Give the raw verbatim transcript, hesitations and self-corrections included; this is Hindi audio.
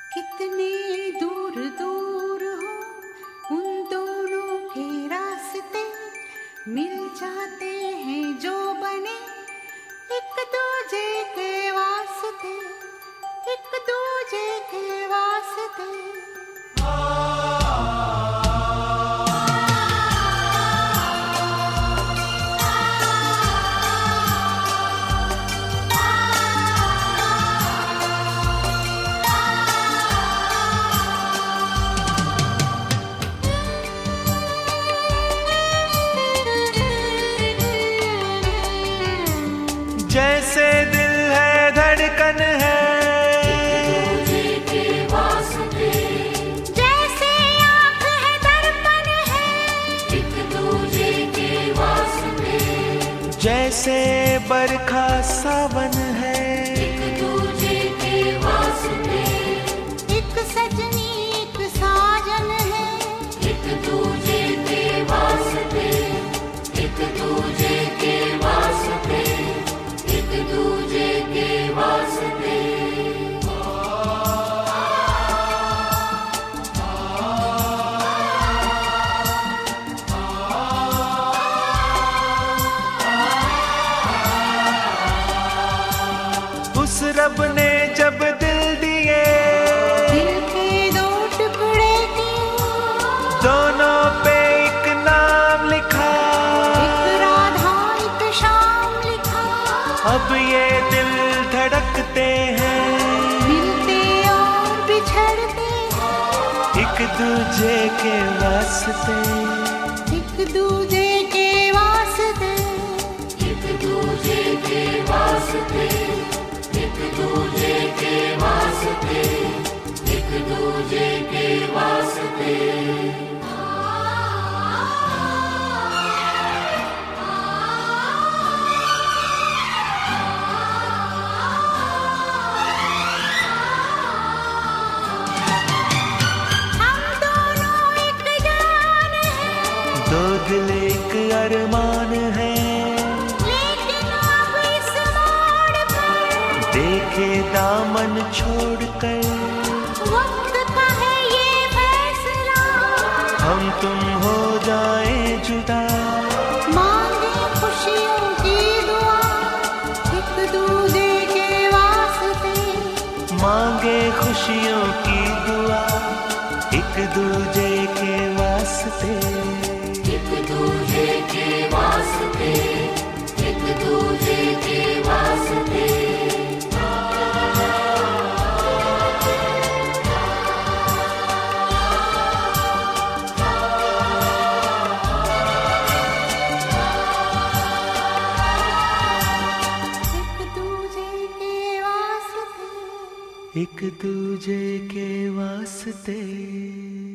कितने दूर दूर हो उन दोनों के रास्ते, मिल जाते हैं जो बने एक दूजे के वास्ते, एक दूजे के वास्ते। जैसे दिल है धड़कन है, एक दूजे के वास्ते। जैसे आँख है दर्पण है, एक दूजे के वास्ते। जैसे बरखा सावन है, एक दूजे के वास्ते। एक सजनी एक साजन है, एक दूजे के वास्ते, एक दूजे के वास्ते, एक दूजे के वास्ते। उस रब ने जब दिल दिए, दिल के दो टुकड़े किए, दोनों पे एक नाम लिखा, एक राधा एक श्याम लिखा। अब ये दिल धड़कते हैं, मिलते और बिछड़ते हैं, एक दूजे के वास्ते, एक दूजे के वास्ते, एक दूजे के वास्ते, एक दूजे के वास्ते, एक दूजे के वास्ते। हम दोनों एक जान हैं, दो दिल एक अरमान है, लेकिन अब इस मोड़ पर देखे दामन छोड़कर, वक्त का है ये फैसला। हम तुम हो जाए जुदा, मांगे खुशियों की दुआ, एक दूजे के वास्ते, मांगे खुशियों की दुआ, एक दूजे के वास्ते, एक दूजे के वास्ते, एक दूजे के वास्ते। एक दूजे के वास्ते, एक दूजे के वास्ते।